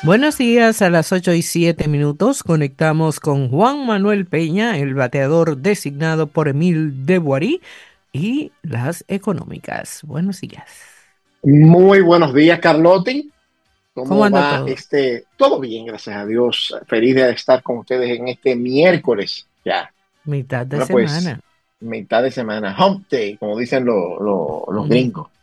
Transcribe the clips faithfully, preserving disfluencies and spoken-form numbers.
Buenos días, a las ocho y siete minutos conectamos con Juan Manuel Peña, el bateador designado por Emil de Boirí, y las económicas. Buenos días. Muy buenos días, Carlotti. ¿Cómo ¿Cómo anda va todo? este? Todo bien, gracias a Dios. Feliz de estar con ustedes en este miércoles ya. Mitad de Bueno, pues semana. mitad de semana, hump day, como dicen lo- lo- los Ujú. gringos.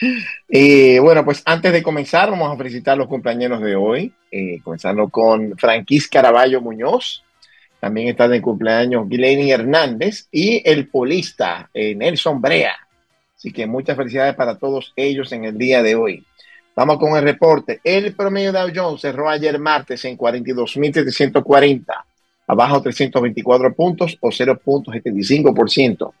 Eh, bueno, pues antes de comenzar, vamos a felicitar a los compañeros de hoy, eh, comenzando con Franquís Caraballo Muñoz. También está de cumpleaños Gileni Hernández y el polista eh, Nelson Brea. Así que muchas felicidades para todos ellos en el día de hoy. Vamos con el reporte. El promedio de Dow Jones cerró ayer martes en cuarenta y dos mil setecientos cuarenta, abajo trescientos veinticuatro puntos o cero punto setenta y cinco por ciento.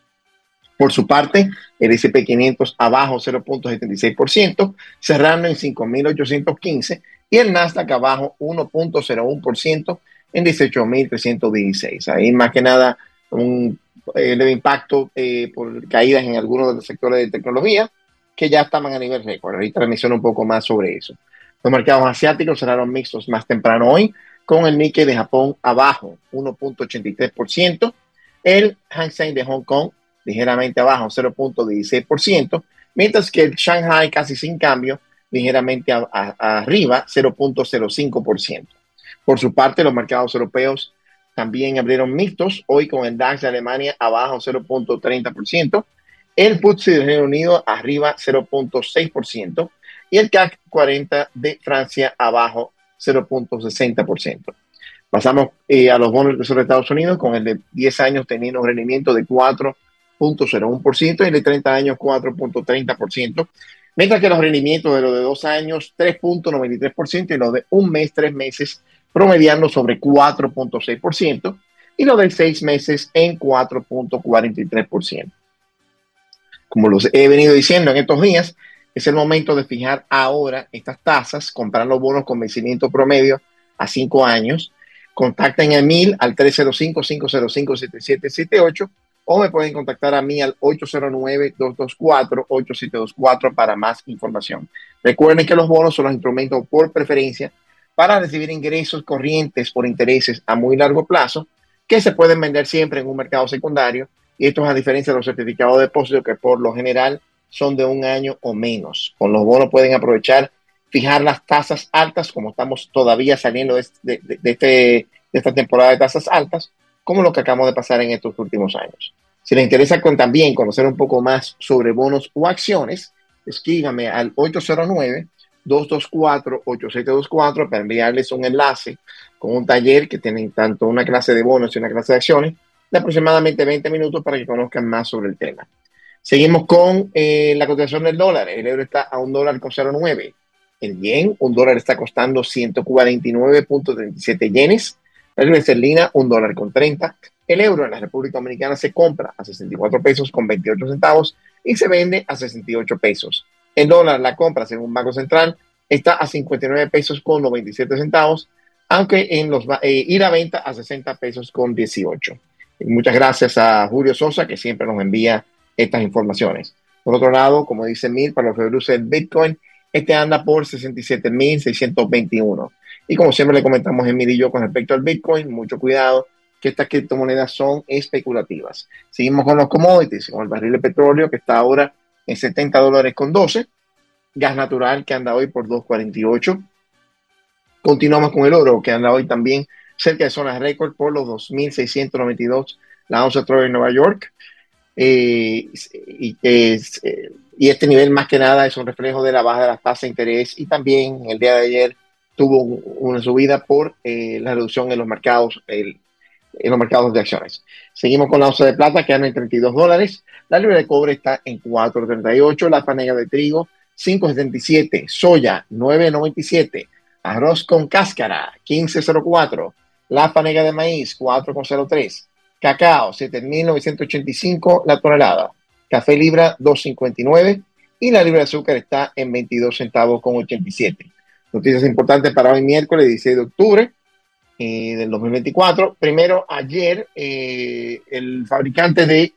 Por su parte, el ese and pe quinientos abajo cero punto setenta y seis por ciento, cerrando en cinco mil ochocientos quince, y el Nasdaq abajo uno punto cero uno por ciento en dieciocho mil trescientos dieciséis. Ahí más que nada un eh, leve impacto eh, por caídas en algunos de los sectores de tecnología que ya estaban a nivel récord. Ahorita menciono un poco más sobre eso. Los mercados asiáticos cerraron mixtos más temprano hoy, con el Nikkei de Japón abajo uno punto ochenta y tres por ciento, el Hang Seng de Hong Kong ligeramente abajo, cero punto dieciséis por ciento, mientras que el Shanghai casi sin cambio, ligeramente a, a, arriba, cero punto cero cinco por ciento. Por su parte, los mercados europeos también abrieron mixtos, hoy con el DAX de Alemania abajo cero punto treinta por ciento, el F T S E del Reino Unido arriba cero punto seis por ciento y el C A C cuarenta de Francia abajo cero punto sesenta por ciento. Pasamos eh, a los bonos del Tesoro de Estados Unidos con el de diez años teniendo un rendimiento de cuatro punto cero uno por ciento y el de treinta años cuatro punto treinta por ciento, mientras que los rendimientos de los de dos años tres punto noventa y tres por ciento y los de un mes, tres meses promediando sobre cuatro punto seis por ciento y los de seis meses en cuatro punto cuarenta y tres por ciento. Como los he venido diciendo en estos días, es el momento de fijar ahora estas tasas, comprar los bonos con vencimiento promedio a cinco años. Contacten a Emil al tres cero cinco, cinco cero cinco, siete siete siete ocho o me pueden contactar a mí al ocho cero nueve, dos dos cuatro, ocho siete dos cuatro para más información. Recuerden que los bonos son los instrumentos por preferencia para recibir ingresos corrientes por intereses a muy largo plazo que se pueden vender siempre en un mercado secundario, y esto es a diferencia de los certificados de depósito que por lo general son de un año o menos. Con los bonos pueden aprovechar, fijar las tasas altas, como estamos todavía saliendo de, de, de, este, de esta temporada de tasas altas, como lo que acabamos de pasar en estos últimos años. Si les interesa con, también conocer un poco más sobre bonos o acciones, escríbame al ocho cero nueve, dos dos cuatro, ocho siete dos cuatro para enviarles un enlace con un taller que tiene tanto una clase de bonos y una clase de acciones de aproximadamente veinte minutos para que conozcan más sobre el tema. Seguimos con eh, la cotización del dólar. El euro está a un dólar con cero punto nueve. El yen, un dólar está costando ciento cuarenta y nueve punto treinta y siete yenes. La libra esterlina, un dólar con treinta. El euro en la República Dominicana se compra a sesenta y cuatro pesos con veintiocho centavos y se vende a sesenta y ocho pesos. El dólar, la compra según Banco Central, está a cincuenta y nueve pesos con noventa y siete centavos, aunque en los eh, y la venta a sesenta pesos con dieciocho. Y muchas gracias a Julio Sosa, que siempre nos envía estas informaciones. Por otro lado, como dice Mil, para los reduce el Bitcoin, este anda por sesenta y siete mil seiscientos veintiuno. Y como siempre le comentamos Emil y yo con respecto al Bitcoin, mucho cuidado, que estas criptomonedas son especulativas. Seguimos con los commodities, con el barril de petróleo que está ahora en setenta dólares con doce, gas natural que anda hoy por dos cuarenta y ocho. Continuamos con el oro que anda hoy también cerca de zonas récord por los dos mil seiscientos noventa y dos la onza Troy en Nueva York. Eh, y, eh, y este nivel más que nada es un reflejo de la baja de las tasas de interés, y también el día de ayer tuvo una subida por eh, la reducción en los mercados el, en los mercados de acciones. Seguimos con la onza de plata que anda en treinta y dos dólares, la libra de cobre está en cuatro treinta y ocho, la panega de trigo cinco setenta y siete, soya nueve noventa y siete, arroz con cáscara quince cero cuatro, la panega de maíz cuatro cero tres, cacao siete mil novecientos ochenta y cinco la tonelada, café libra dos cincuenta y nueve y la libra de azúcar está en veintidós centavos con ochenta y siete. Noticias importantes para hoy miércoles dieciséis de octubre eh, del dos mil veinticuatro. Primero, ayer eh, el fabricante de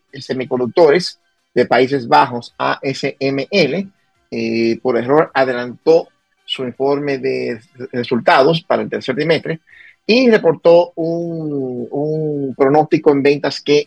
semiconductores de Países Bajos, A S M L, eh, por error adelantó su informe de resultados para el tercer trimestre y reportó un, un pronóstico en ventas que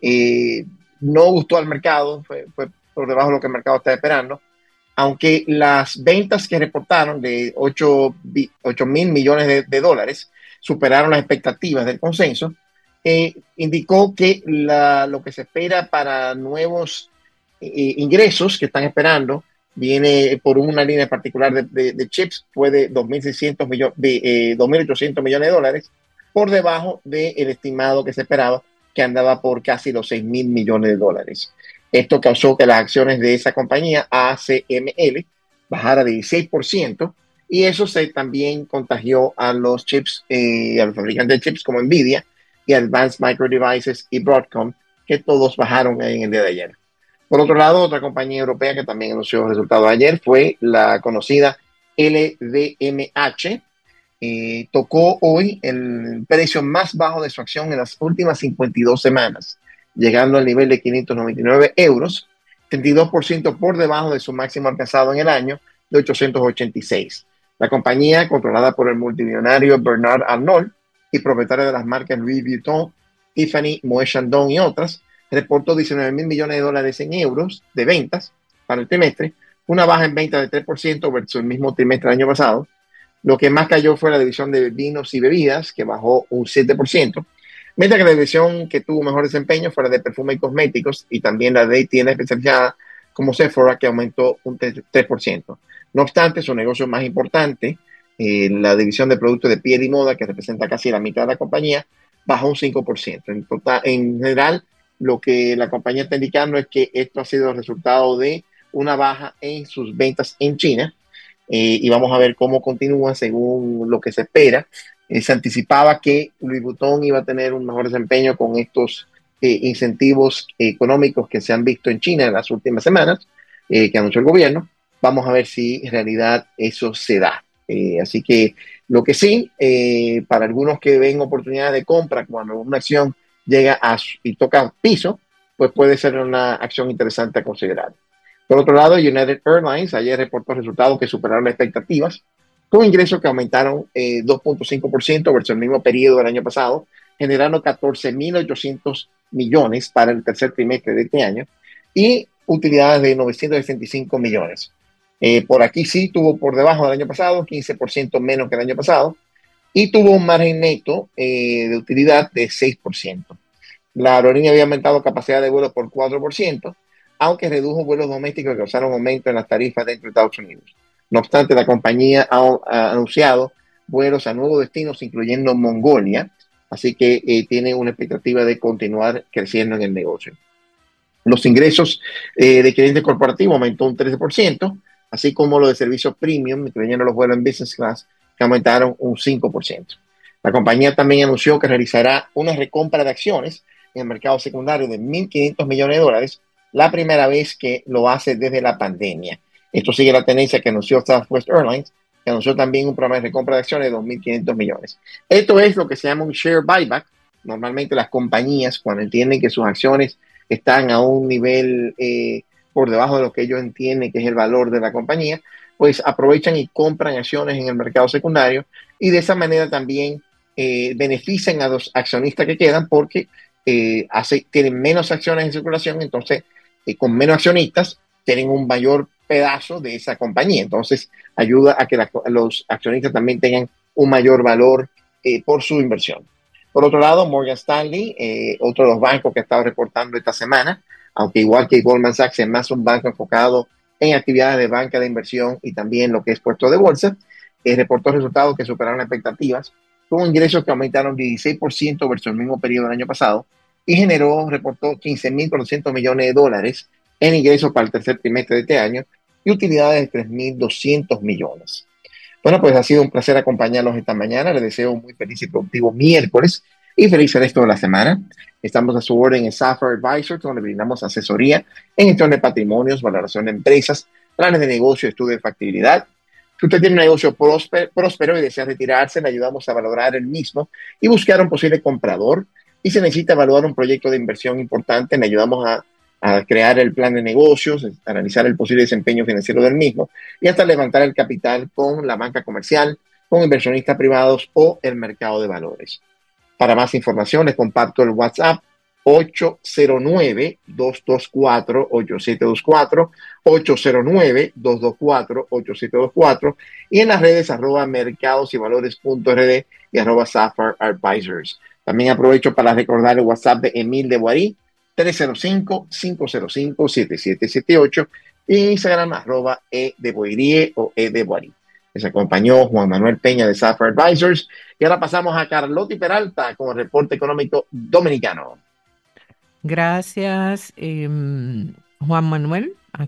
eh, no gustó al mercado, fue, fue por debajo de lo que el mercado está esperando, aunque las ventas que reportaron de ocho mil millones de, de dólares superaron las expectativas del consenso. Eh, indicó que la, lo que se espera para nuevos eh, ingresos que están esperando viene por una línea particular de, de, de chips, fue de dos mil seiscientos millones, de eh, dos mil ochocientos millones de dólares, por debajo del estimado que se esperaba, que andaba por casi los seis mil millones de dólares. Esto causó que las acciones de esa compañía, A C M L, bajara de dieciséis por ciento, y eso se también contagió a los chips, eh, a los fabricantes de chips como Nvidia y Advanced Micro Devices y Broadcom, que todos bajaron en el día de ayer. Por otro lado, otra compañía europea que también anunció resultados ayer fue la conocida L V M H. Eh, tocó hoy el precio más bajo de su acción en las últimas cincuenta y dos semanas, llegando al nivel de quinientos noventa y nueve euros, treinta y dos por ciento por debajo de su máximo alcanzado en el año de ochocientos ochenta y seis. La compañía, controlada por el multimillonario Bernard Arnault y propietaria de las marcas Louis Vuitton, Tiffany, Moët Chandon y otras, reportó diecinueve mil millones de dólares en euros de ventas para el trimestre, una baja en ventas de tres por ciento versus el mismo trimestre del año pasado. Lo que más cayó fue la división de vinos y bebidas, que bajó un siete por ciento, mientras que la división que tuvo mejor desempeño fue la de perfume y cosméticos, y también la de tiendas especializadas como Sephora, que aumentó un tres por ciento. No obstante, su negocio más importante, eh, la división de productos de piel y moda, que representa casi la mitad de la compañía, bajó un cinco por ciento. En, total, en general, lo que la compañía está indicando es que esto ha sido el resultado de una baja en sus ventas en China, eh, y vamos a ver cómo continúa según lo que se espera. Eh, se anticipaba que Louis Vuitton iba a tener un mejor desempeño con estos eh, incentivos económicos que se han visto en China en las últimas semanas, eh, que anunció el gobierno. Vamos a ver si en realidad eso se da. Eh, así que lo que sí, eh, para algunos que ven oportunidades de compra cuando una acción llega a, y toca piso, pues puede ser una acción interesante a considerar. Por otro lado, United Airlines ayer reportó resultados que superaron las expectativas, con ingresos que aumentaron eh, dos punto cinco por ciento versus el mismo periodo del año pasado, generando catorce mil ochocientos millones para el tercer trimestre de este año y utilidades de novecientos sesenta y cinco millones. Eh, por aquí sí tuvo por debajo del año pasado, quince por ciento menos que el año pasado, y tuvo un margen neto eh, de utilidad de seis por ciento. La aerolínea había aumentado capacidad de vuelo por cuatro por ciento, aunque redujo vuelos domésticos que causaron aumento en las tarifas dentro de Estados Unidos. No obstante, la compañía ha, ha anunciado vuelos a nuevos destinos, incluyendo Mongolia, así que eh, tiene una expectativa de continuar creciendo en el negocio. Los ingresos eh, de clientes corporativos aumentó un trece por ciento, así como los de servicios premium, incluyendo los vuelos en business class, que aumentaron un cinco por ciento. La compañía también anunció que realizará una recompra de acciones en el mercado secundario de mil quinientos millones de dólares, la primera vez que lo hace desde la pandemia. Esto sigue la tendencia que anunció Southwest Airlines, que anunció también un programa de recompra de acciones de dos mil quinientos millones. Esto es lo que se llama un share buyback. Normalmente las compañías, cuando entienden que sus acciones están a un nivel eh, por debajo de lo que ellos entienden que es el valor de la compañía, pues aprovechan y compran acciones en el mercado secundario, y de esa manera también eh, benefician a los accionistas que quedan, porque eh, hace, tienen menos acciones en circulación, entonces eh, con menos accionistas tienen un mayor pedazo de esa compañía, entonces ayuda a que la, los accionistas también tengan un mayor valor eh, por su inversión. Por otro lado, Morgan Stanley, eh, otro de los bancos que ha estado reportando esta semana, aunque igual que Goldman Sachs es más un banco enfocado en actividades de banca de inversión y también lo que es puesto de bolsa, eh, reportó resultados que superaron las expectativas, con ingresos que aumentaron dieciséis por ciento versus el mismo periodo del año pasado, y generó, reportó quince mil cuatrocientos millones de dólares en ingresos para el tercer trimestre de este año y utilidades de tres mil doscientos millones. Bueno, pues ha sido un placer acompañarlos esta mañana. Les deseo un muy feliz y productivo miércoles y feliz resto de la semana. Estamos a su orden en Sapphire Advisors, donde brindamos asesoría en gestión de patrimonios, valoración de empresas, planes de negocio, estudio de factibilidad. Si usted tiene un negocio próspero, próspero y desea retirarse, le ayudamos a valorar el mismo y buscar un posible comprador. Y si necesita evaluar un proyecto de inversión importante, le ayudamos a a crear el plan de negocios, analizar el posible desempeño financiero del mismo y hasta levantar el capital con la banca comercial, con inversionistas privados o el mercado de valores. Para más información les comparto el WhatsApp ocho cero nueve, dos dos cuatro, ocho siete dos cuatro, ocho cero nueve, dos dos cuatro, ocho siete dos cuatro y en las redes arroba mercadosyvalores.rd y arroba Safar Advisors. También aprovecho para recordar el WhatsApp de Emil de Boarí, tres cero cinco, cinco cero cinco, siete siete siete ocho y Instagram arroba e de Boirie o e de Boarí. Les acompañó Juan Manuel Peña de Safar Advisors y ahora pasamos a Carlotti Peralta con el reporte económico dominicano. Gracias, em, Juan Manuel.